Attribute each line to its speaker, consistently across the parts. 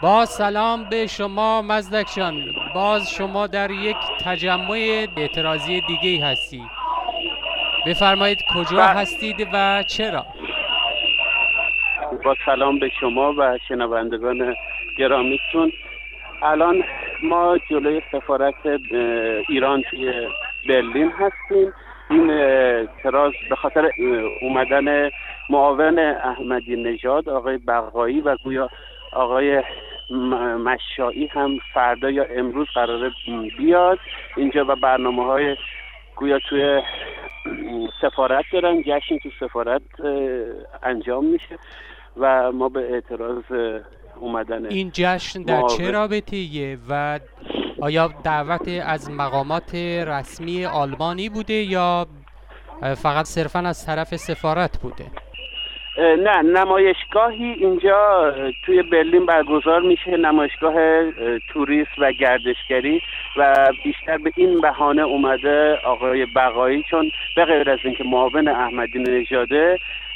Speaker 1: با سلام به شما مزدک جان، باز شما در یک تجمع اعتراضی دیگه هستی. بفرمایید کجا هستید و چرا؟
Speaker 2: با سلام به شما و شنوندگان گرامیتون. الان ما جلوی سفارت ایران توی برلین هستیم. این اعتراض به خاطر اومدن معاون احمدی نژاد آقای بقایی و گویا آقای مشایی هم فردا یا امروز قراره بیاد اینجا و برنامه‌های گویا توی سفارت دارن، جشن تو سفارت انجام میشه و ما به اعتراض اومدن
Speaker 1: این جشن در چه رابطه‌ایه و آیا دعوت از مقامات رسمی آلمانی بوده یا فقط صرفاً از طرف سفارت بوده؟
Speaker 2: نه، نمایشگاهی اینجا توی برلین برگزار میشه، نمایشگاه توریست و گردشگری، و بیشتر به این بهانه اومده آقای بقایی، چون به غیر از اینکه معاون احمدی نژاده،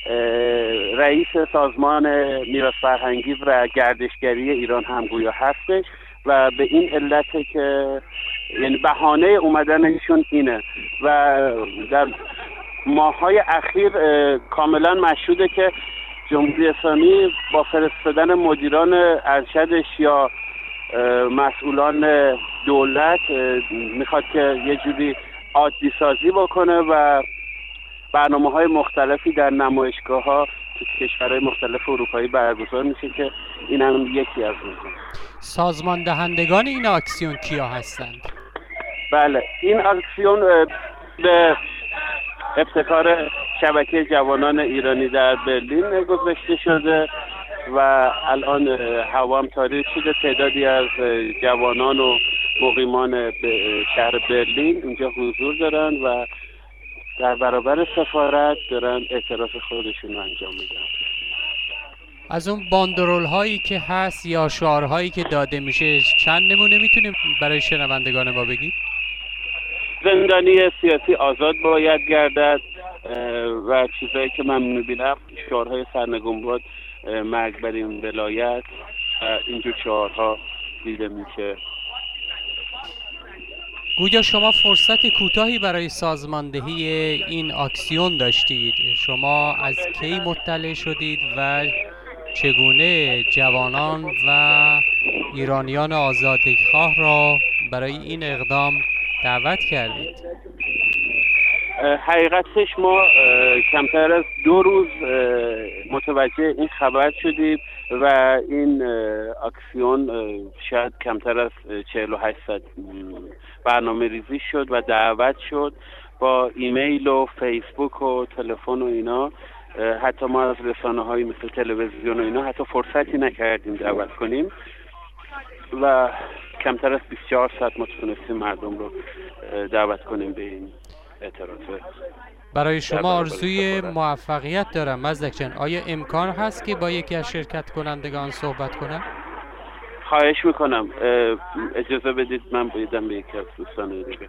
Speaker 2: رئیس سازمان میراث فرهنگی و گردشگری ایران هم گویا هستش و به این علته که یعنی بهانه اومدنشون اینه. و در ماه‌های اخیر کاملا مشهوده که جمهوری اسلامی با فرستادن مدیران ارشدش یا مسئولان دولت میخواد که یه جوری عادی سازی بکنه و برنامه‌های مختلفی در نمایشگاه‌ها تو کشورهای مختلف اروپایی برگزار میشه که این هم یکی از اونها.
Speaker 1: سازمان دهندگان این اکسیون کیا هستند؟
Speaker 2: بله، این اکسیون به ابتکار شبکه جوانان ایرانی در برلین گذاشته شده و الان هوا هم تاریک شده. تعدادی از جوانان و مقیمان شهر برلین اینجا حضور دارن و در برابر سفارت دارن اعتراض خودشون رو انجام میدن.
Speaker 1: از اون باندرول هایی که هست یا شعارهایی که داده میشه چند نمونه میتونیم برای شنوندگان ما بگید؟
Speaker 2: زندانی سیاسی آزاد باید گردد و چیزایی که من میبینم شعارهای سرنگون باد، مرگ بر این ولایت، اینجور شعارها دیده میشه.
Speaker 1: گویا شما فرصت کوتاهی برای سازماندهی این اکسیون داشتید. شما از کی مطلع شدید و چگونه جوانان و ایرانیان آزادیخواه را برای این اقدام دعوت کردید؟
Speaker 2: حقیقتش ما کمتر از 2 روز متوجه این خبر شدیم و این اکسیون شاید کمتر از 48 ساعت برنامه ریزی شد و دعوت شد با ایمیل و فیسبوک و تلفن و اینا. حتی ما از رسانه‌های مثل تلویزیون و اینا حتی فرصتی نکردیم دعوت کنیم و کمتر از 24 ساعت ما تونستیم مردم رو دعوت کنیم به این اعتراض.
Speaker 1: برای شما آرزوی موفقیت دارم مزدک جان. آیا امکان هست که با یکی از شرکت کنندگان صحبت کنم؟
Speaker 2: خواهش میکنم، اجازه بدید من بایدم به یکی از دوستان دیگه.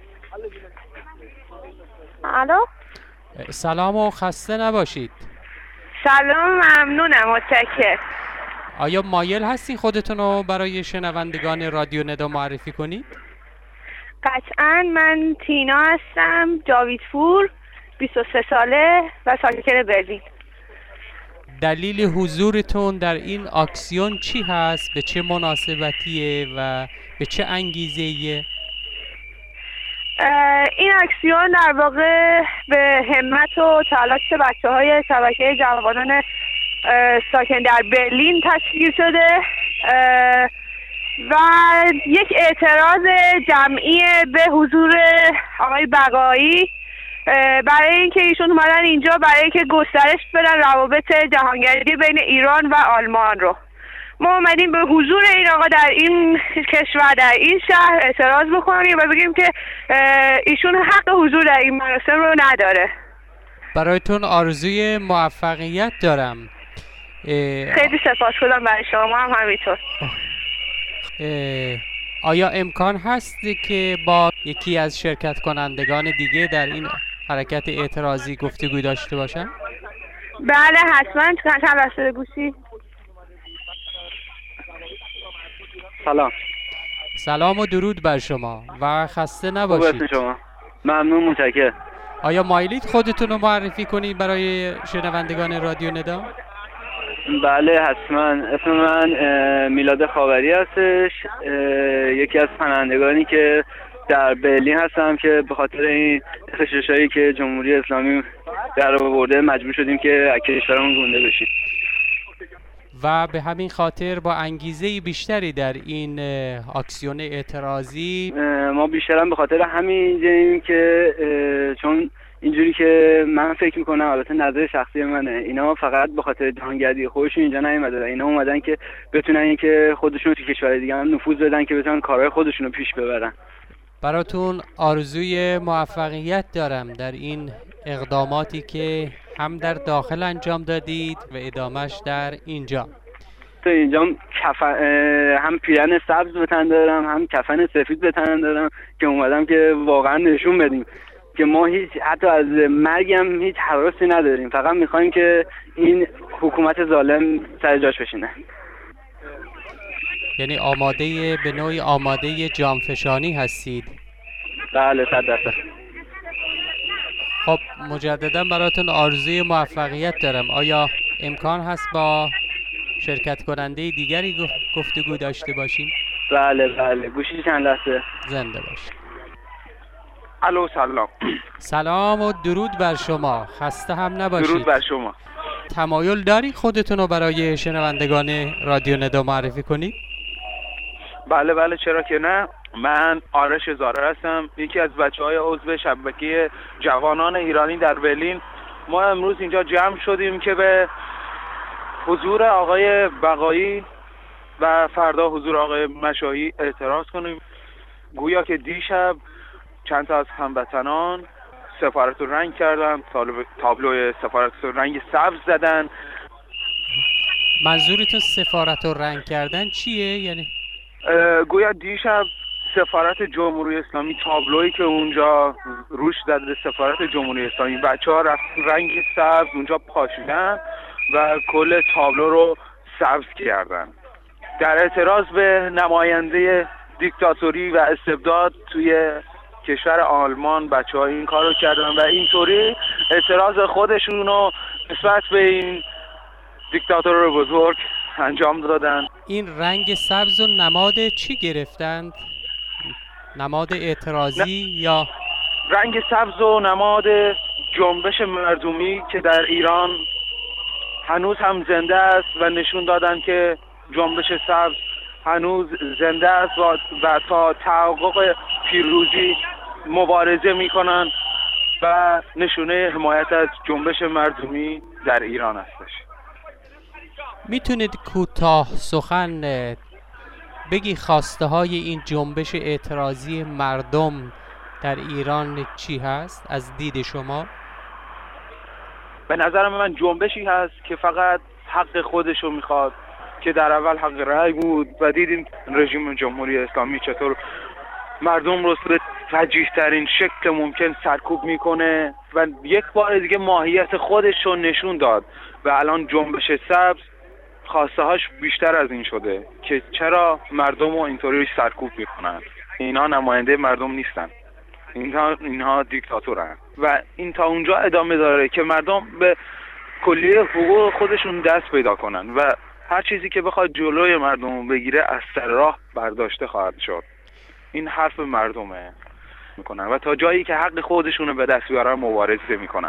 Speaker 3: الو،
Speaker 1: سلام و خسته نباشید.
Speaker 3: سلام، ممنونم، متشکرم.
Speaker 1: آیا مایل هستی خودتون رو برای شنوندگان رادیو ندا معرفی کنید؟
Speaker 3: قطعا. من تینا هستم، جاویدپور، 23 ساله و ساکن برلین.
Speaker 1: دلیل حضورتون در این اکسیون چی هست؟ به چه مناسبتیه و به چه انگیزه‌ایه؟
Speaker 3: این اکسیون در واقع به همت و تلاش بچه‌های شبکه جوانان ساکن در برلین تشکیل شده و یک اعتراض جمعی به حضور آقای بقایی برای اینکه ایشون اومدن اینجا برای اینکه گسترش بدن روابط جهانگردی بین ایران و آلمان رو. ما اومدیم به حضور این آقا در این کشور، در این شهر اعتراض بکنیم و بگیم که ایشون حق حضور در این مراسم رو نداره.
Speaker 1: برایتون آرزوی موفقیت دارم.
Speaker 3: خیلی سپاسگزارم برای شما هم همینطور.
Speaker 1: آیا امکان هست که با یکی از شرکت کنندگان دیگه در این حرکت اعتراضی گفتگو داشته باشم؟
Speaker 3: بله حتما. چند لحظه گوشی.
Speaker 1: سلام و درود بر شما و خسته نباشید.
Speaker 4: خوب شما؟ ممنون، متشکرم.
Speaker 1: آیا مایلید خودتون رو معرفی کنید برای شنوندگان رادیو ندا؟
Speaker 4: بله حتما. اسم من میلاد خاوری هستش، یکی از خوانندگانی که در برلین هستم که به خاطر این خشاشایی که جمهوری اسلامی در آورده مجبور شدیم که از کشورمون گونده بشیم
Speaker 1: و به همین خاطر با انگیزه بیشتری در این اکسیون اعتراضی
Speaker 4: ما بیشترم به خاطر همین که چون اینجوری که من فکر میکنم، البته نظر شخصی منه، اینا فقط به خاطر جهانگردی خودشون اینجا نیومدن، اینا اومدن که بتونن اینکه خودشون تو کشور دیگه هم نفوذ بدن که بتونن کارهای خودشون رو پیش ببرن.
Speaker 1: براتون آرزوی موفقیت دارم در این اقداماتی که هم در داخل انجام دادید و ادامهش در اینجا.
Speaker 4: تو اینجا هم پیرن سبز به تن دارم، هم کفن سفید به تن دارم که اومدم که واقعا نشون بدیم که ما حتی از مرگ هم هیچ حراسی نداریم، فقط میخوایم که این حکومت ظالم سر جاش بشینه.
Speaker 1: یعنی به نوعی آماده جانفشانی هستید؟
Speaker 4: بله 100%.
Speaker 1: خب مجددا براتون آرزوی موفقیت دارم. آیا امکان هست با شرکت کننده دیگری گفتگو داشته باشیم؟
Speaker 4: بله گوشی چند لحظه.
Speaker 1: زنده باشید.
Speaker 5: الو سلام.
Speaker 1: سلام و درود بر شما، خسته هم نباشید.
Speaker 5: درود بر شما.
Speaker 1: تمایل داری خودتون رو برای شنوندگان رادیو ندا معرفی کنید؟
Speaker 5: بله چرا که نه. من آرش زاره هستم، یکی از بچه‌های عضو شبکه جوانان ایرانی در برلین. ما امروز اینجا جمع شدیم که به حضور آقای بقایی و فردا حضور آقای مشاهی اعتراض کنیم. گویا که دیشب چند تا از هموطنان سفارت رو رنگ کردن، تابلوی سفارت رو رنگ سبز زدن.
Speaker 1: منظورتون سفارت رو رنگ کردن چیه؟ یعنی
Speaker 5: گویا دیشب سفارت جمهوری اسلامی، تابلویی که اونجا روش زده سفارت جمهوری اسلامی، بچه‌ها رفتن رنگ سبز اونجا پاشیدن و کل تابلو رو سبز کردن در اعتراض به نماینده دیکتاتوری و استبداد توی کشور آلمان. بچه‌ها این کارو کردن و اینطوری اعتراض خودشون رو نسبت به این دیکتاتور بزرگ انجام دادن.
Speaker 1: این رنگ سبز و نماد چی گرفتند؟ نماد اعتراضی یا
Speaker 5: رنگ سبز و نماد جنبش مردمی که در ایران هنوز هم زنده است و نشون دادن که جنبش سبز هنوز زنده است و تا تحقق پیروزی مبارزه میکنن و نشونه حمایت از جنبش مردمی در ایران هستش.
Speaker 1: میتونید کوتاه سخن بگی خواسته های این جنبش اعتراضی مردم در ایران چی هست از دید شما؟
Speaker 5: به نظر من جنبشی هست که فقط حق خودشو میخواد، که در اول حق رأی بود و دیدیم رژیم جمهوری اسلامی چطور مردم رو به فجیح ترین شکل ممکن سرکوب میکنه و یک بار دیگه ماهیت خودش رو نشون داد و الان جنبش سبز خواسته هاش بیشتر از این شده که چرا مردم رو اینطوری سرکوب میکنن. اینا نماینده مردم نیستن، اینها دیکتاتورن و این تا اونجا ادامه داره که مردم به کلیه حقوق خودشون دست پیدا کنن و هر چیزی که بخواد جلوی مردم بگیره از سر راه برداشته خواهد شد. این حرف مردمه میکنن و تا جایی که حق خودشون رو به دست بیارن مبارزه میکنن.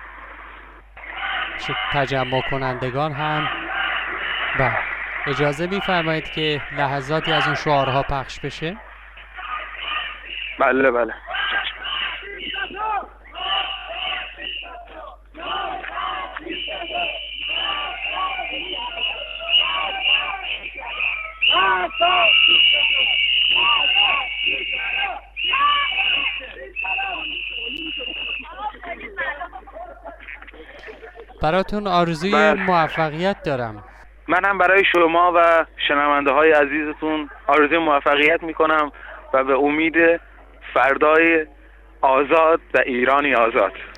Speaker 1: تجمع کنندگان هم اجازه میفرمایید که لحظاتی از اون شعارها پخش بشه؟
Speaker 5: بله
Speaker 1: براتون آرزوی موفقیت دارم.
Speaker 5: منم برای شما و شنونده های عزیزتون آرزوی موفقیت میکنم و به امید فردای آزاد و ایرانی آزاد.